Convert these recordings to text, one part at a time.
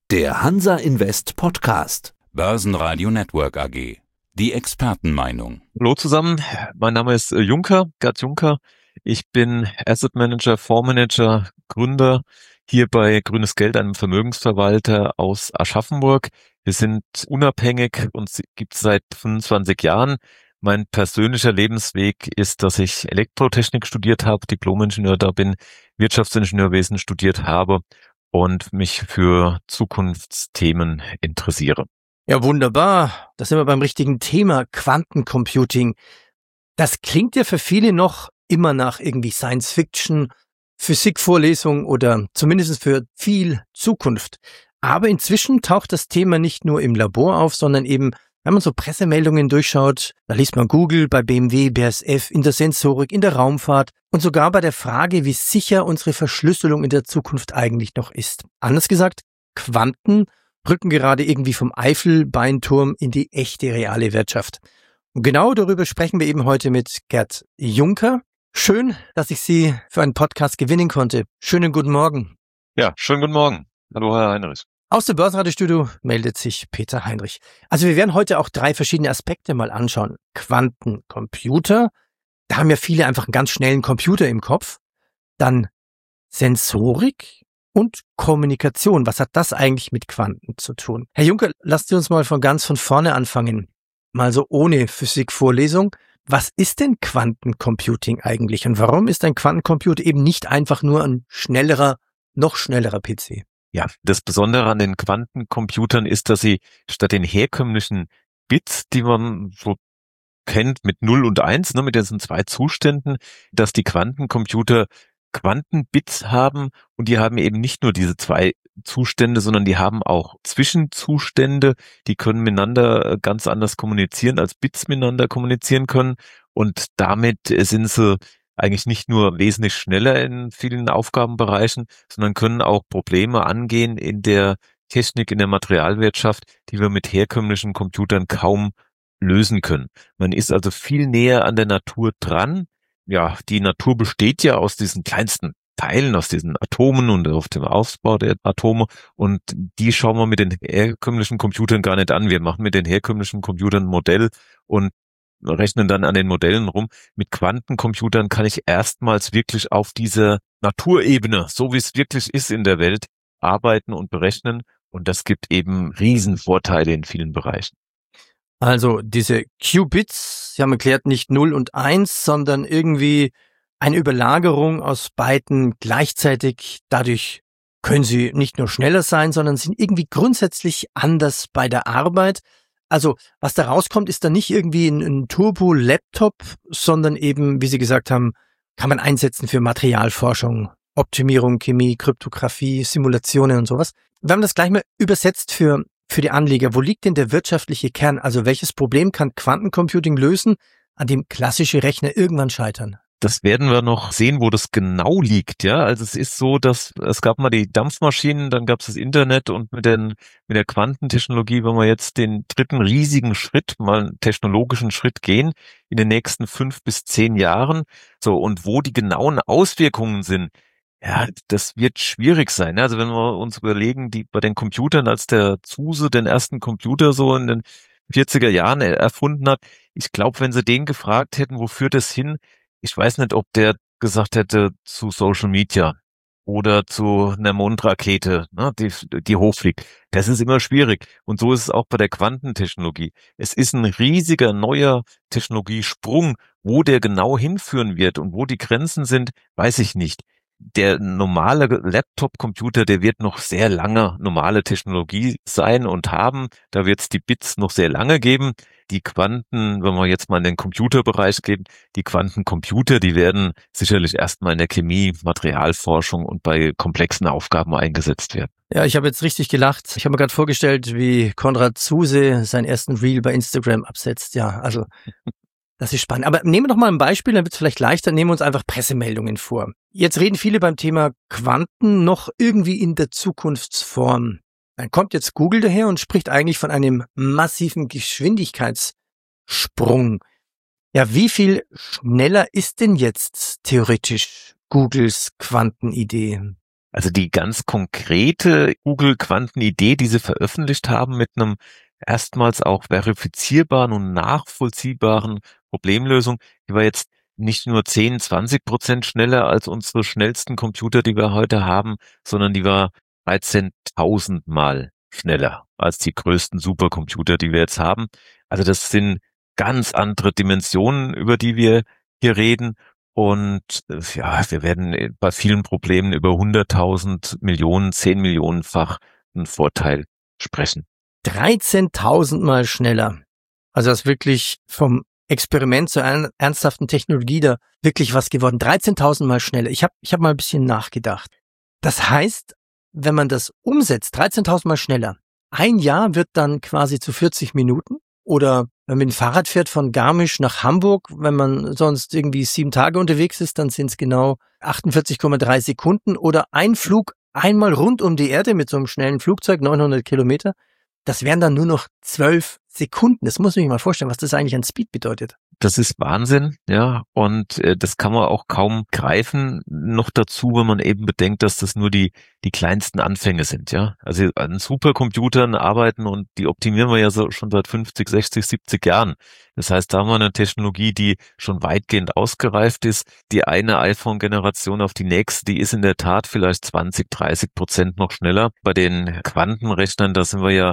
Der Hansa Invest Podcast. Börsenradio Network AG. Die Expertenmeinung. Hallo zusammen, mein Name ist Gerd Juncker. Ich bin Asset Manager, Fondsmanager, Gründer hier bei Grünes Geld, einem Vermögensverwalter aus Aschaffenburg. Wir sind unabhängig und gibt es seit 25 Jahren. Mein persönlicher Lebensweg ist, dass ich Elektrotechnik studiert habe, Diplom-Ingenieur da bin, Wirtschaftsingenieurwesen studiert habe und mich für Zukunftsthemen interessiere. Ja, wunderbar. Da sind wir beim richtigen Thema, Quantencomputing. Das klingt ja für viele noch immer nach irgendwie Science-Fiction, Physikvorlesung oder zumindest für viel Zukunft. Aber inzwischen taucht das Thema nicht nur im Labor auf, sondern eben, wenn man so Pressemeldungen durchschaut, da liest man Google, bei BMW, BASF, in der Sensorik, in der Raumfahrt und sogar bei der Frage, wie sicher unsere Verschlüsselung in der Zukunft eigentlich noch ist. Anders gesagt, Quanten rücken gerade irgendwie vom Eifelbeinturm in die echte reale Wirtschaft. Und genau darüber sprechen wir eben heute mit Gerd Juncker. Schön, dass ich Sie für einen Podcast gewinnen konnte. Schönen guten Morgen. Ja, schönen guten Morgen. Hallo, Herr Heinrich. Aus dem Börsenradiostudio meldet sich Peter Heinrich. Also wir werden heute auch 3 verschiedene Aspekte mal anschauen. Quantencomputer, da haben ja viele einfach einen ganz schnellen Computer im Kopf. Dann Sensorik und Kommunikation. Was hat das eigentlich mit Quanten zu tun? Herr Juncker, lasst Sie uns mal von vorne anfangen. Mal so ohne Physikvorlesung. Was ist denn Quantencomputing eigentlich? Und warum ist ein Quantencomputer eben nicht einfach nur ein noch schnellerer PC? Ja, das Besondere an den Quantencomputern ist, dass sie statt den herkömmlichen Bits, die man so kennt mit 0 und 1, mit diesen 2 Zuständen, dass die Quantencomputer Quantenbits haben und die haben eben nicht nur diese 2 Zustände, sondern die haben auch Zwischenzustände, die können miteinander ganz anders kommunizieren, als Bits miteinander kommunizieren können und damit sind sie eigentlich nicht nur wesentlich schneller in vielen Aufgabenbereichen, sondern können auch Probleme angehen in der Technik, in der Materialwirtschaft, die wir mit herkömmlichen Computern kaum lösen können. Man ist also viel näher an der Natur dran. Ja, die Natur besteht ja aus diesen kleinsten Teilen, aus diesen Atomen und auf dem Aufbau der Atome und die schauen wir mit den herkömmlichen Computern gar nicht an. Wir machen mit den herkömmlichen Computern ein Modell und rechnen dann an den Modellen rum. Mit Quantencomputern kann ich erstmals wirklich auf dieser Naturebene, so wie es wirklich ist in der Welt, arbeiten und berechnen und das gibt eben Riesenvorteile in vielen Bereichen. Also diese Qubits, Sie haben erklärt, nicht 0 und 1, sondern irgendwie eine Überlagerung aus beiden gleichzeitig. Dadurch können sie nicht nur schneller sein, sondern sind irgendwie grundsätzlich anders bei der Arbeit. Also was da rauskommt, ist dann nicht irgendwie ein Turbo-Laptop, sondern eben, wie Sie gesagt haben, kann man einsetzen für Materialforschung, Optimierung, Chemie, Kryptographie, Simulationen und sowas. Wir haben das gleich mal übersetzt für die Anleger. Wo liegt denn der wirtschaftliche Kern? Also welches Problem kann Quantencomputing lösen, an dem klassische Rechner irgendwann scheitern? Das werden wir noch sehen, wo das genau liegt, ja. Also es ist so, dass es gab mal die Dampfmaschinen, dann gab es das Internet und mit der Quantentechnologie, wenn wir jetzt den dritten riesigen Schritt, mal einen technologischen Schritt gehen, in den nächsten 5 bis 10 Jahren. So, und wo die genauen Auswirkungen sind, ja, das wird schwierig sein. Also wenn wir uns überlegen, bei den Computern, als der Zuse den ersten Computer so in den 40er Jahren erfunden hat, ich glaube, wenn sie den gefragt hätten, wo führt das hin? Ich weiß nicht, ob der gesagt hätte zu Social Media oder zu einer Mondrakete, die hochfliegt. Das ist immer schwierig. Und so ist es auch bei der Quantentechnologie. Es ist ein riesiger neuer Technologiesprung. Wo der genau hinführen wird und wo die Grenzen sind, weiß ich nicht. Der normale Laptop-Computer, der wird noch sehr lange normale Technologie sein und haben. Da wird es die Bits noch sehr lange geben. Die Quanten, wenn wir jetzt mal in den Computerbereich gehen, die Quantencomputer, die werden sicherlich erstmal in der Chemie, Materialforschung und bei komplexen Aufgaben eingesetzt werden. Ja, ich habe jetzt richtig gelacht. Ich habe mir gerade vorgestellt, wie Konrad Zuse seinen ersten Reel bei Instagram absetzt. Ja, also das ist spannend. Aber nehmen wir doch mal ein Beispiel, dann wird es vielleicht leichter. Nehmen wir uns einfach Pressemeldungen vor. Jetzt reden viele beim Thema Quanten noch irgendwie in der Zukunftsform. Dann kommt jetzt Google daher und spricht eigentlich von einem massiven Geschwindigkeitssprung. Ja, wie viel schneller ist denn jetzt theoretisch Googles Quantenidee? Also die ganz konkrete Google-Quantenidee, die sie veröffentlicht haben mit einem erstmals auch verifizierbaren und nachvollziehbaren Problemlösung, die war jetzt nicht nur 10-20% schneller als unsere schnellsten Computer, die wir heute haben, sondern die war 13.000 Mal schneller als die größten Supercomputer, die wir jetzt haben. Also das sind ganz andere Dimensionen, über die wir hier reden. Und ja, wir werden bei vielen Problemen über 100.000 Millionen, 10 Millionenfach einen Vorteil sprechen. 13.000 Mal schneller. Also das ist wirklich vom Experiment zur ernsthaften Technologie da wirklich was geworden. 13.000 Mal schneller. Ich hab mal ein bisschen nachgedacht. Das heißt, wenn man das umsetzt, 13.000 Mal schneller, ein Jahr wird dann quasi zu 40 Minuten. Oder wenn man mit dem Fahrrad fährt von Garmisch nach Hamburg, wenn man sonst irgendwie 7 Tage unterwegs ist, dann sind es genau 48,3 Sekunden. Oder ein Flug einmal rund um die Erde mit so einem schnellen Flugzeug, 900 Kilometer. Das wären dann nur noch 12 Sekunden. Das muss man sich mal vorstellen, was das eigentlich an Speed bedeutet. Das ist Wahnsinn, ja, und das kann man auch kaum greifen. Noch dazu, wenn man eben bedenkt, dass das nur die kleinsten Anfänge sind, ja. Also an Supercomputern arbeiten und die optimieren wir ja so schon seit 50, 60, 70 Jahren. Das heißt, da haben wir eine Technologie, die schon weitgehend ausgereift ist. Die eine iPhone-Generation auf die nächste, die ist in der Tat vielleicht 20-30% noch schneller. Bei den Quantenrechnern, da sind wir ja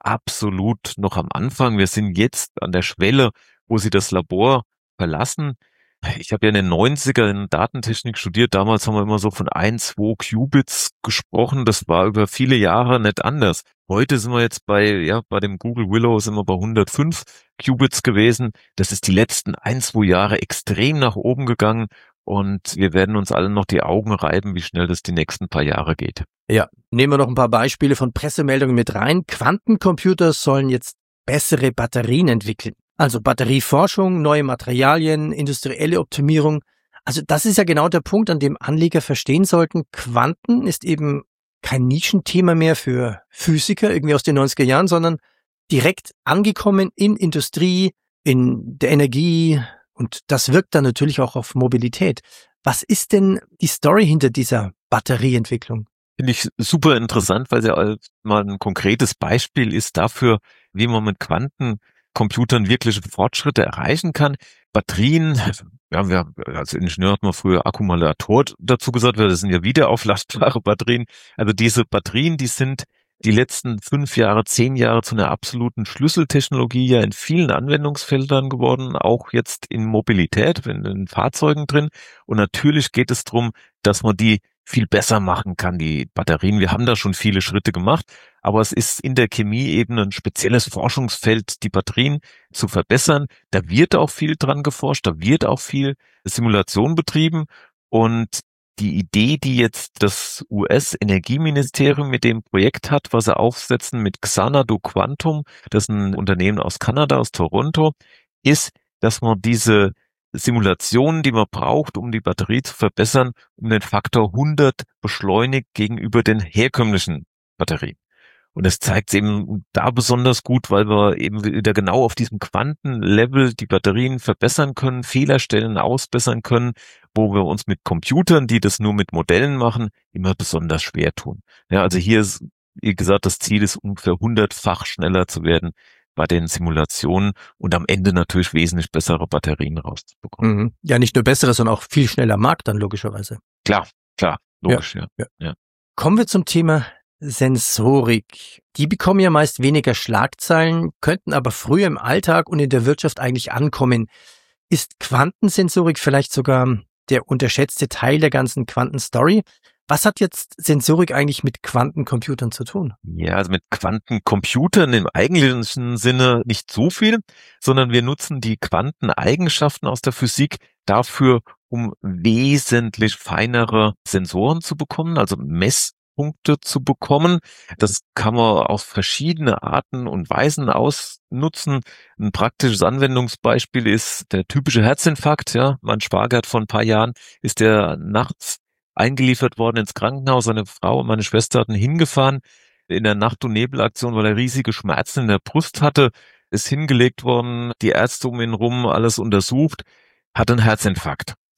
absolut noch am Anfang. Wir sind jetzt an der Schwelle, wo sie das Labor verlassen. Ich habe ja in den 90er in Datentechnik studiert. Damals haben wir immer so von 1, 2 Qubits gesprochen. Das war über viele Jahre nicht anders. Heute sind wir jetzt bei dem Google Willow sind wir bei 105 Qubits gewesen. Das ist die letzten 1, 2 Jahre extrem nach oben gegangen. Und wir werden uns alle noch die Augen reiben, wie schnell das die nächsten paar Jahre geht. Ja, nehmen wir noch ein paar Beispiele von Pressemeldungen mit rein. Quantencomputer sollen jetzt bessere Batterien entwickeln. Also Batterieforschung, neue Materialien, industrielle Optimierung. Also das ist ja genau der Punkt, an dem Anleger verstehen sollten, Quanten ist eben kein Nischenthema mehr für Physiker irgendwie aus den 90er Jahren, sondern direkt angekommen in Industrie, in der Energie und das wirkt dann natürlich auch auf Mobilität. Was ist denn die Story hinter dieser Batterieentwicklung? Finde ich super interessant, weil sie mal ein konkretes Beispiel ist dafür, wie man mit Quantencomputern wirkliche Fortschritte erreichen kann. Batterien, ja, wir als Ingenieur hat man früher Akkumulator dazu gesagt, weil das sind ja wiederaufladbare Batterien. Also diese Batterien, die sind die letzten 5 Jahre, 10 Jahre zu einer absoluten Schlüsseltechnologie ja in vielen Anwendungsfeldern geworden, auch jetzt in Mobilität, in den Fahrzeugen drin. Und natürlich geht es darum, dass man die viel besser machen kann, die Batterien. Wir haben da schon viele Schritte gemacht, aber es ist in der Chemie eben ein spezielles Forschungsfeld, die Batterien zu verbessern. Da wird auch viel dran geforscht, da wird auch viel Simulation betrieben und die Idee, die jetzt das US-Energieministerium mit dem Projekt hat, was sie aufsetzen mit Xanadu Quantum, das ist ein Unternehmen aus Kanada, aus Toronto, ist, dass man diese Simulationen, die man braucht, um die Batterie zu verbessern, um den Faktor 100 beschleunigt gegenüber den herkömmlichen Batterien. Und es zeigt eben da besonders gut, weil wir eben wieder genau auf diesem Quantenlevel die Batterien verbessern können, Fehlerstellen ausbessern können, wo wir uns mit Computern, die das nur mit Modellen machen, immer besonders schwer tun. Ja, also hier ist, wie gesagt, das Ziel ist ungefähr 100-fach schneller zu werden bei den Simulationen und am Ende natürlich wesentlich bessere Batterien rauszubekommen. Mhm. Ja, nicht nur bessere, sondern auch viel schneller Markt dann logischerweise. Klar, logisch, ja. Kommen wir zum Thema Sensorik. Die bekommen ja meist weniger Schlagzeilen, könnten aber früher im Alltag und in der Wirtschaft eigentlich ankommen. Ist Quantensensorik vielleicht sogar der unterschätzte Teil der ganzen Quantenstory? Was hat jetzt Sensorik eigentlich mit Quantencomputern zu tun? Ja, also mit Quantencomputern im eigentlichen Sinne nicht so viel, sondern wir nutzen die Quanteneigenschaften aus der Physik dafür, um wesentlich feinere Sensoren zu bekommen, also Messpunkte zu bekommen. Das kann man auf verschiedene Arten und Weisen ausnutzen. Ein praktisches Anwendungsbeispiel ist der typische Herzinfarkt. Ja, mein Schwager hat vor ein paar Jahren ist der nachts eingeliefert worden ins Krankenhaus. Seine Frau und meine Schwester hatten hingefahren in der Nacht- und Nebelaktion, weil er riesige Schmerzen in der Brust hatte, ist hingelegt worden, die Ärzte um ihn rum, alles untersucht, hat einen Herzinfarkt.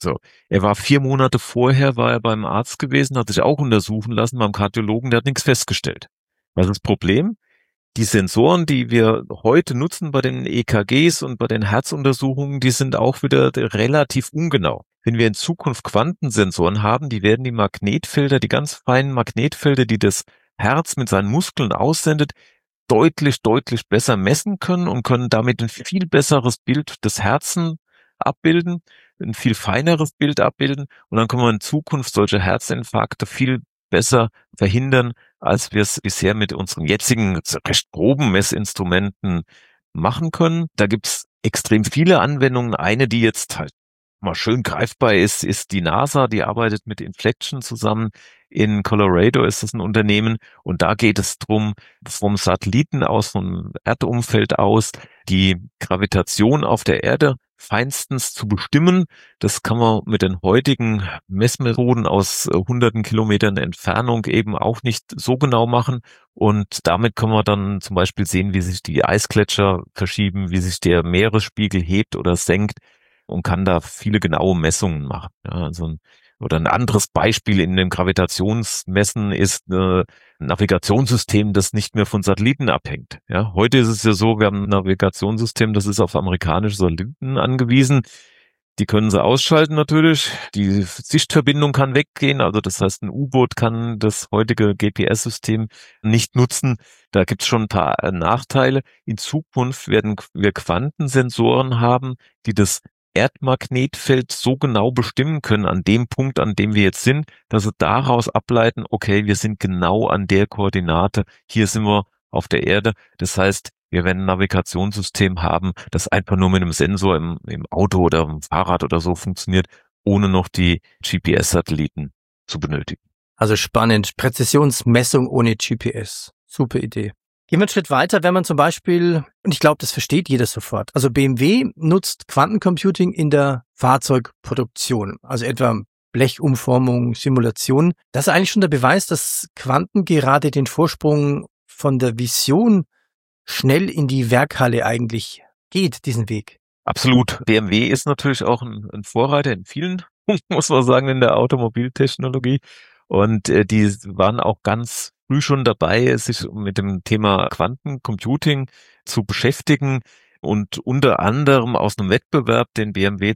So, er war 4 Monate vorher, war er beim Arzt gewesen, hat sich auch untersuchen lassen beim Kardiologen, der hat nichts festgestellt. Was ist das Problem? Die Sensoren, die wir heute nutzen bei den EKGs und bei den Herzuntersuchungen, die sind auch wieder relativ ungenau. Wenn wir in Zukunft Quantensensoren haben, die werden die Magnetfelder, die ganz feinen Magnetfelder, die das Herz mit seinen Muskeln aussendet, deutlich besser messen können und können damit ein viel besseres Bild des Herzens abbilden, ein viel feineres Bild abbilden und dann können wir in Zukunft solche Herzinfarkte viel besser verhindern, als wir es bisher mit unseren jetzigen recht groben Messinstrumenten machen können. Da gibt's extrem viele Anwendungen. Eine, die jetzt halt mal schön greifbar ist die NASA, die arbeitet mit Inflection zusammen. In Colorado ist das ein Unternehmen und da geht es drum, vom Satelliten aus, vom Erdumfeld aus, die Gravitation auf der Erde feinstens zu bestimmen. Das kann man mit den heutigen Messmethoden aus hunderten Kilometern Entfernung eben auch nicht so genau machen. Und damit können wir dann zum Beispiel sehen, wie sich die Eisgletscher verschieben, wie sich der Meeresspiegel hebt oder senkt und kann da viele genaue Messungen machen. Ja, also oder ein anderes Beispiel in dem Gravitationsmessen ist ein Navigationssystem, das nicht mehr von Satelliten abhängt. Ja, heute ist es ja so, wir haben ein Navigationssystem, das ist auf amerikanische Satelliten angewiesen. Die können sie ausschalten natürlich. Die Sichtverbindung kann weggehen. Also das heißt, ein U-Boot kann das heutige GPS-System nicht nutzen. Da gibt es schon ein paar Nachteile. In Zukunft werden wir Quantensensoren haben, die das Erdmagnetfeld so genau bestimmen können an dem Punkt, an dem wir jetzt sind, dass sie daraus ableiten, okay, wir sind genau an der Koordinate, hier sind wir auf der Erde. Das heißt, wir werden ein Navigationssystem haben, das einfach nur mit einem Sensor im Auto oder im Fahrrad oder so funktioniert, ohne noch die GPS-Satelliten zu benötigen. Also spannend. Präzisionsmessung ohne GPS. Super Idee. Gehen wir einen Schritt weiter, wenn man zum Beispiel, und ich glaube, das versteht jeder sofort, also BMW nutzt Quantencomputing in der Fahrzeugproduktion, also etwa Blechumformung, Simulation. Das ist eigentlich schon der Beweis, dass Quanten gerade den Vorsprung von der Vision schnell in die Werkhalle eigentlich geht, diesen Weg. Absolut. BMW ist natürlich auch ein Vorreiter in vielen Punkten, muss man sagen, in der Automobiltechnologie. Und die waren auch ganz früh schon dabei, sich mit dem Thema Quantencomputing zu beschäftigen und unter anderem aus einem Wettbewerb, den BMW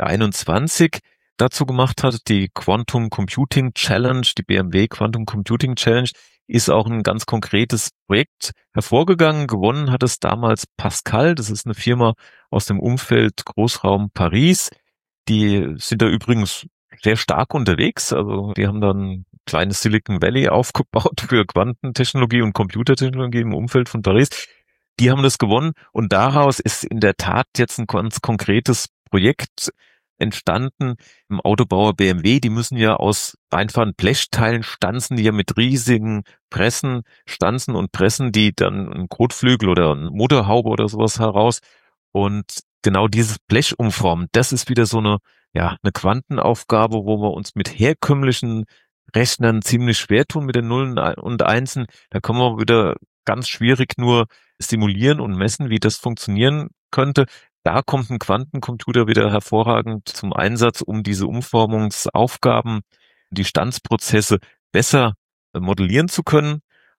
2021 dazu gemacht hat, die Quantum Computing Challenge, die BMW Quantum Computing Challenge, ist auch ein ganz konkretes Projekt hervorgegangen. Gewonnen hat es damals Pascal, das ist eine Firma aus dem Umfeld Großraum Paris. Die sind da übrigens sehr stark unterwegs, also die haben dann kleines Silicon Valley aufgebaut für Quantentechnologie und Computertechnologie im Umfeld von Paris. Die haben das gewonnen und daraus ist in der Tat jetzt ein ganz konkretes Projekt entstanden im Autobauer BMW. Die müssen ja aus einfachen Blechteilen stanzen, die ja mit riesigen Pressen stanzen und pressen die dann einen Kotflügel oder eine Motorhaube oder sowas heraus. Und genau dieses Blech umformen, das ist wieder so eine Quantenaufgabe, wo wir uns mit herkömmlichen Rechnern ziemlich schwer tun mit den Nullen und Einsen. Da können wir wieder ganz schwierig nur simulieren und messen, wie das funktionieren könnte. Da kommt ein Quantencomputer wieder hervorragend zum Einsatz, um diese Umformungsaufgaben, die Standsprozesse besser modellieren zu können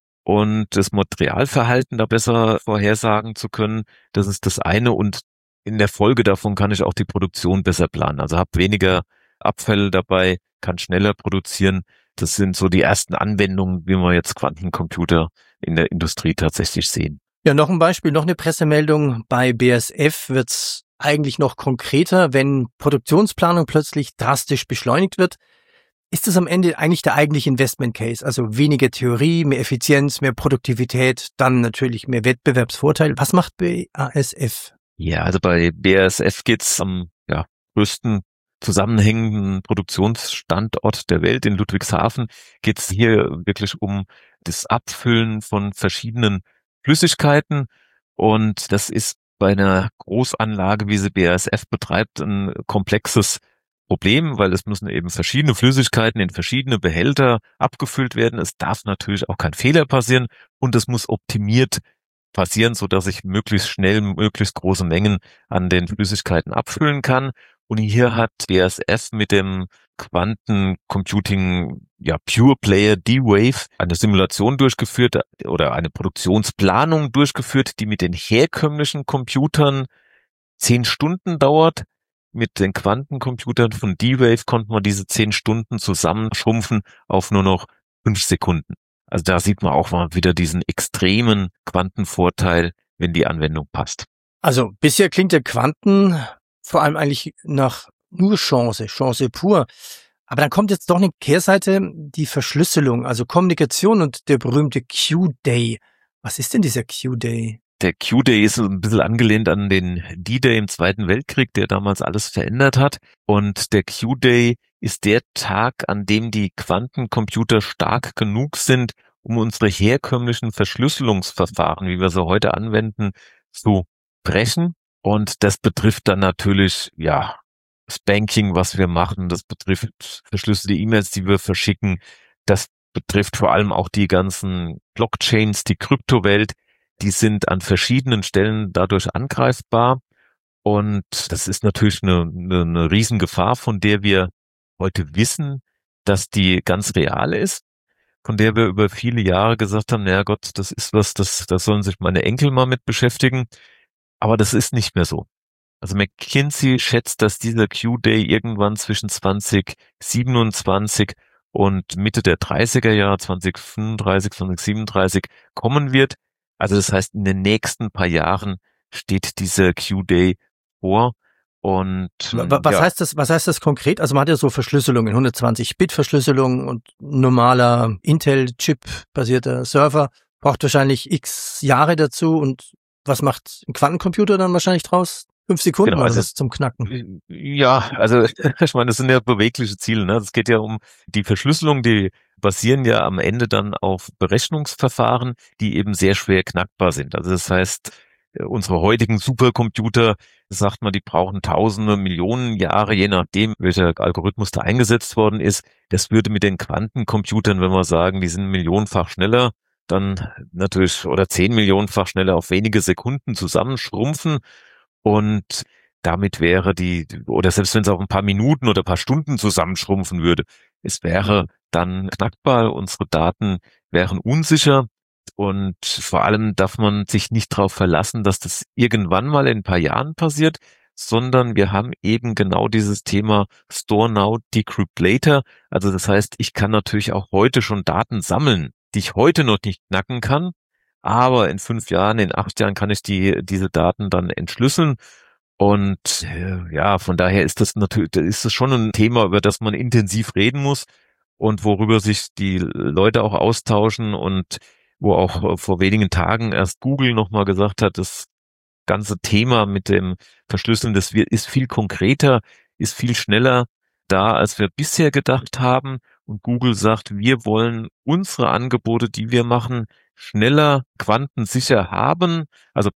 und das Materialverhalten da besser vorhersagen zu können. Das ist das eine und in der Folge davon kann ich auch die Produktion besser planen. Also habe weniger Abfälle dabei, kann schneller produzieren. Das sind so die ersten Anwendungen, wie wir jetzt Quantencomputer in der Industrie tatsächlich sehen. Ja, noch ein Beispiel, noch eine Pressemeldung. Bei BASF wird's eigentlich noch konkreter, wenn Produktionsplanung plötzlich drastisch beschleunigt wird. Ist das am Ende eigentlich der eigentliche Investment Case? Also weniger Theorie, mehr Effizienz, mehr Produktivität, dann natürlich mehr Wettbewerbsvorteil. Was macht BASF? Ja, also bei BASF geht's am größten zusammenhängenden Produktionsstandort der Welt in Ludwigshafen. Geht's hier wirklich um das Abfüllen von verschiedenen Flüssigkeiten und das ist bei einer Großanlage, wie sie BASF betreibt, ein komplexes Problem, weil es müssen eben verschiedene Flüssigkeiten in verschiedene Behälter abgefüllt werden. Es darf natürlich auch kein Fehler passieren und es muss optimiert passieren, so dass ich möglichst schnell möglichst große Mengen an den Flüssigkeiten abfüllen kann. Und hier hat BASF mit dem Quantencomputing, Pure Player D-Wave eine Simulation durchgeführt oder eine Produktionsplanung durchgeführt, die mit den herkömmlichen Computern 10 Stunden dauert. Mit den Quantencomputern von D-Wave konnte man diese 10 Stunden zusammenschrumpfen auf nur noch 5 Sekunden. Also da sieht man auch mal wieder diesen extremen Quantenvorteil, wenn die Anwendung passt. Also bisher klingt der Quanten vor allem eigentlich nach nur Chance pur. Aber dann kommt jetzt doch eine Kehrseite, die Verschlüsselung, also Kommunikation und der berühmte Q-Day. Was ist denn dieser Q-Day? Der Q-Day ist ein bisschen angelehnt an den D-Day im Zweiten Weltkrieg, der damals alles verändert hat. Und der Q-Day ist der Tag, an dem die Quantencomputer stark genug sind, um unsere herkömmlichen Verschlüsselungsverfahren, wie wir sie heute anwenden, zu brechen. Und das betrifft dann natürlich, das Banking, was wir machen. Das betrifft verschlüsselte E-Mails, die wir verschicken. Das betrifft vor allem auch die ganzen Blockchains, die Kryptowelt. Die sind an verschiedenen Stellen dadurch angreifbar. Und das ist natürlich eine Riesengefahr, von der wir heute wissen, dass die ganz real ist, von der wir über viele Jahre gesagt haben, naja Gott, das ist was, das sollen sich meine Enkel mal mit beschäftigen. Aber das ist nicht mehr so. Also McKinsey schätzt, dass dieser Q-Day irgendwann zwischen 2027 und Mitte der 30er Jahre, 2035, 2037 kommen wird. Also das heißt, in den nächsten paar Jahren steht dieser Q-Day vor. Und was heißt das konkret? Also man hat ja so Verschlüsselungen, 120-Bit-Verschlüsselung und normaler Intel-Chip-basierter Server braucht wahrscheinlich x Jahre dazu. Und was macht ein Quantencomputer dann wahrscheinlich draus? 5 Sekunden genau, oder was zum Knacken? Ja, also ich meine, das sind ja bewegliche Ziele. Ne? Es geht ja um die Verschlüsselung, die basieren ja am Ende dann auf Berechnungsverfahren, die eben sehr schwer knackbar sind. Also das heißt, unsere heutigen Supercomputer, sagt man, die brauchen Tausende, Millionen Jahre, je nachdem, welcher Algorithmus da eingesetzt worden ist. Das würde mit den Quantencomputern, wenn wir sagen, die sind millionenfach schneller, dann natürlich oder 10 Millionenfach schneller auf wenige Sekunden zusammenschrumpfen. Und damit wäre oder selbst wenn es auf ein paar Minuten oder ein paar Stunden zusammenschrumpfen würde, es wäre dann knackbar, unsere Daten wären unsicher und vor allem darf man sich nicht darauf verlassen, dass das irgendwann mal in ein paar Jahren passiert, sondern wir haben eben genau dieses Thema Store Now, Decrypt Later. Also das heißt, ich kann natürlich auch heute schon Daten sammeln, die ich heute noch nicht knacken kann, aber in 5 Jahren, in 8 Jahren kann ich diese Daten dann entschlüsseln. Und von daher ist das schon ein Thema, über das man intensiv reden muss und worüber sich die Leute auch austauschen und wo auch vor wenigen Tagen erst Google nochmal gesagt hat, das ganze Thema mit dem Verschlüsseln, das ist viel konkreter, ist viel schneller da, als wir bisher gedacht haben. Und Google sagt, wir wollen unsere Angebote, die wir machen, schneller quantensicher haben. Also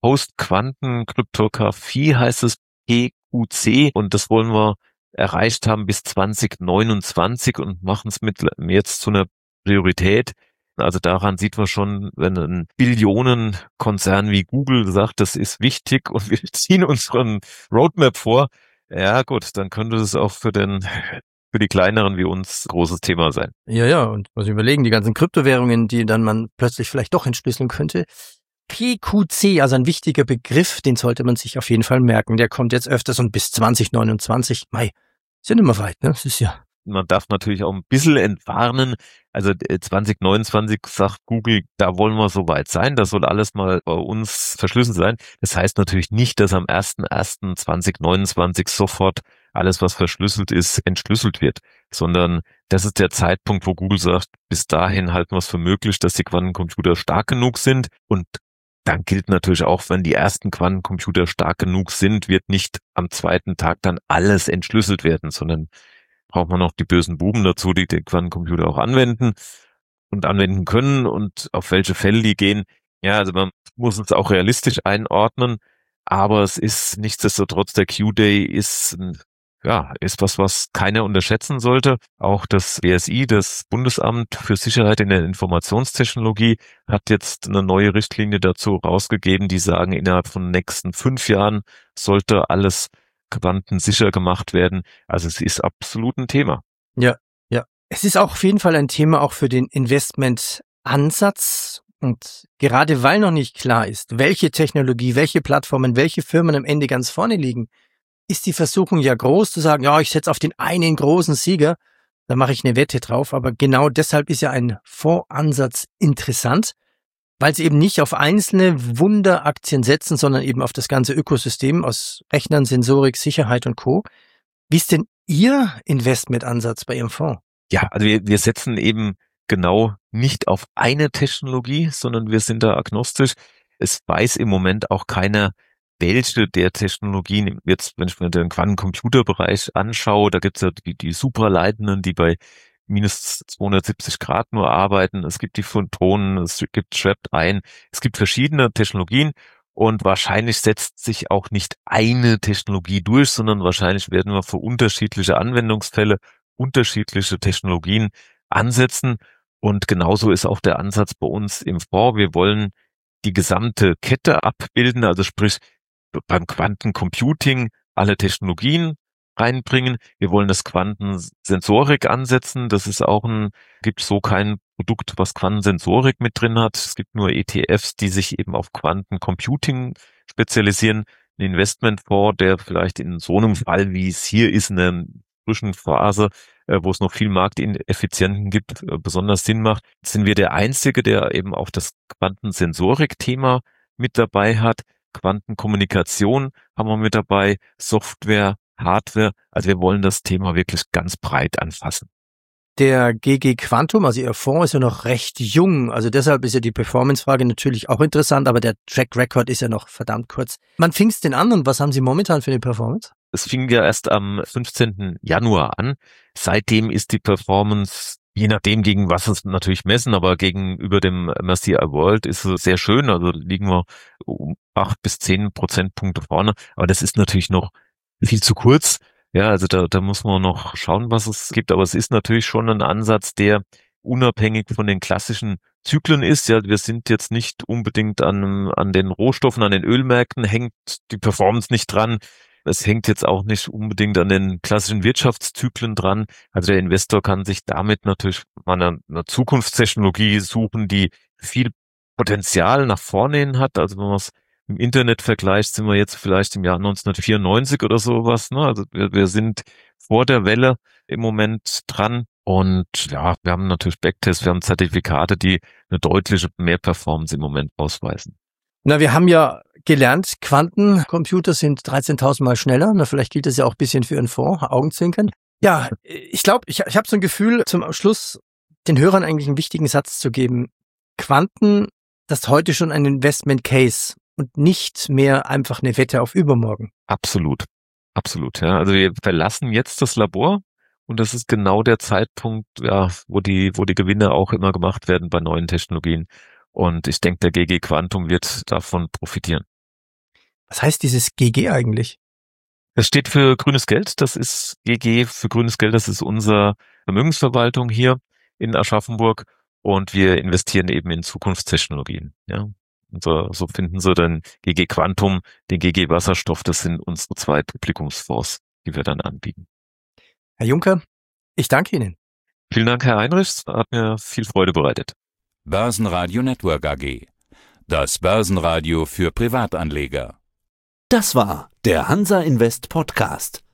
Post-Quanten-Kryptographie heißt es PQC und das wollen wir erreicht haben bis 2029 und machen es jetzt zu einer Priorität. Also daran sieht man schon, wenn ein Billionenkonzern wie Google sagt, das ist wichtig und wir ziehen unseren Roadmap vor, ja gut, dann könnte es auch für die kleineren wie uns großes Thema sein. Ja, und muss ich überlegen, die ganzen Kryptowährungen, die dann man plötzlich vielleicht doch entschlüsseln könnte. PQC, also ein wichtiger Begriff, den sollte man sich auf jeden Fall merken. Der kommt jetzt öfters und bis 2029. Ist ja nicht mehr weit, ne? Das ist ja. Man darf natürlich auch ein bisschen entwarnen. Also 2029 sagt Google, da wollen wir so weit sein. Das soll alles mal bei uns verschlüsselt sein. Das heißt natürlich nicht, dass am 01.01.2029 sofort alles, was verschlüsselt ist, entschlüsselt wird, sondern das ist der Zeitpunkt, wo Google sagt, bis dahin halten wir es für möglich, dass die Quantencomputer stark genug sind. Und dann gilt natürlich auch, wenn die ersten Quantencomputer stark genug sind, wird nicht am zweiten Tag dann alles entschlüsselt werden, sondern braucht man noch die bösen Buben dazu, die den Quantencomputer auch anwenden und anwenden können und auf welche Fälle die gehen. Ja, also man muss es auch realistisch einordnen, aber es ist nichtsdestotrotz, der Q-Day ist was keiner unterschätzen sollte. Auch das BSI, das Bundesamt für Sicherheit in der Informationstechnologie, hat jetzt eine neue Richtlinie dazu rausgegeben, die sagen, innerhalb von den nächsten 5 Jahren sollte alles quantensicher gemacht werden. Also es ist absolut ein Thema. Ja. Es ist auch auf jeden Fall ein Thema auch für den Investmentansatz. Und gerade weil noch nicht klar ist, welche Technologie, welche Plattformen, welche Firmen am Ende ganz vorne liegen, ist die Versuchung ja groß zu sagen, ja, ich setze auf den einen großen Sieger, da mache ich eine Wette drauf. Aber genau deshalb ist ja ein Fondsansatz interessant, weil sie eben nicht auf einzelne Wunderaktien setzen, sondern eben auf das ganze Ökosystem aus Rechnern, Sensorik, Sicherheit und Co. Wie ist denn Ihr Investmentansatz bei Ihrem Fonds? Ja, also wir setzen eben genau nicht auf eine Technologie, sondern wir sind da agnostisch. Es weiß im Moment auch keiner, welche der Technologien, jetzt wenn ich mir den Quantencomputerbereich anschaue, da gibt's ja die Supraleitenden, die bei minus 270 Grad nur arbeiten. Es gibt die Photonen, es gibt Trapped-Ion, es gibt verschiedene Technologien und wahrscheinlich setzt sich auch nicht eine Technologie durch, sondern wahrscheinlich werden wir für unterschiedliche Anwendungsfälle unterschiedliche Technologien ansetzen. Und genauso ist auch der Ansatz bei uns im Fonds. Wir wollen die gesamte Kette abbilden, also sprich beim Quantencomputing alle Technologien reinbringen. Wir wollen das Quantensensorik ansetzen. Das ist auch gibt so kein Produkt, was Quantensensorik mit drin hat. Es gibt nur ETFs, die sich eben auf Quantencomputing spezialisieren. Ein Investmentfonds, der vielleicht in so einem Fall, wie es hier ist, in einer frischen Phase, wo es noch viel Marktineffizienten gibt, besonders Sinn macht, sind wir der Einzige, der eben auch das Quantensensorik-Thema mit dabei hat. Quantenkommunikation haben wir mit dabei, Software, Hardware. Also wir wollen das Thema wirklich ganz breit anfassen. Der GG Quantum, also Ihr Fonds, ist ja noch recht jung. Also deshalb ist ja die Performance-Frage natürlich auch interessant, aber der Track Record ist ja noch verdammt kurz. Wann fing es denn an und was haben Sie momentan für eine Performance? Es fing ja erst am 15. Januar an. Seitdem ist die Performance, je nachdem gegen was es natürlich messen, aber gegenüber dem MSCI World ist es sehr schön. Also liegen wir um 8 bis 10 Prozentpunkte vorne. Aber das ist natürlich noch viel zu kurz. Ja, also da muss man noch schauen, was es gibt. Aber es ist natürlich schon ein Ansatz, der unabhängig von den klassischen Zyklen ist. Ja, wir sind jetzt nicht unbedingt an den Rohstoffen, an den Ölmärkten, hängt die Performance nicht dran. Es hängt jetzt auch nicht unbedingt an den klassischen Wirtschaftszyklen dran. Also der Investor kann sich damit natürlich mal eine Zukunftstechnologie suchen, die viel Potenzial nach vorne hin hat. Also wenn man es im Internet vergleicht, sind wir jetzt vielleicht im Jahr 1994 oder sowas. Ne? Also wir sind vor der Welle im Moment dran. Und ja, wir haben natürlich Backtests, wir haben Zertifikate, die eine deutliche Mehrperformance im Moment ausweisen. Na, wir haben ja gelernt, Quantencomputer sind 13.000 Mal schneller. Na, vielleicht gilt das ja auch ein bisschen für Ihren Fonds, Augenzwinkern. Ja, ich glaube, ich habe so ein Gefühl, zum Schluss den Hörern eigentlich einen wichtigen Satz zu geben. Quanten, das ist heute schon ein Investment Case und nicht mehr einfach eine Wette auf übermorgen. Absolut, absolut. Ja. Also wir verlassen jetzt das Labor und das ist genau der Zeitpunkt, ja, wo die Gewinne auch immer gemacht werden bei neuen Technologien. Und ich denke, der GG Quantum wird davon profitieren. Was heißt dieses GG eigentlich? Das steht für grünes Geld. Das ist GG für grünes Geld. Das ist unsere Vermögensverwaltung hier in Aschaffenburg. Und wir investieren eben in Zukunftstechnologien. Ja. Und so finden Sie den GG Quantum, den GG Wasserstoff. Das sind unsere 2 Publikumsfonds, die wir dann anbieten. Herr Juncker, ich danke Ihnen. Vielen Dank, Herr Heinrich. Es hat mir viel Freude bereitet. Börsenradio Network AG. Das Börsenradio für Privatanleger. Das war der Hansa Invest Podcast.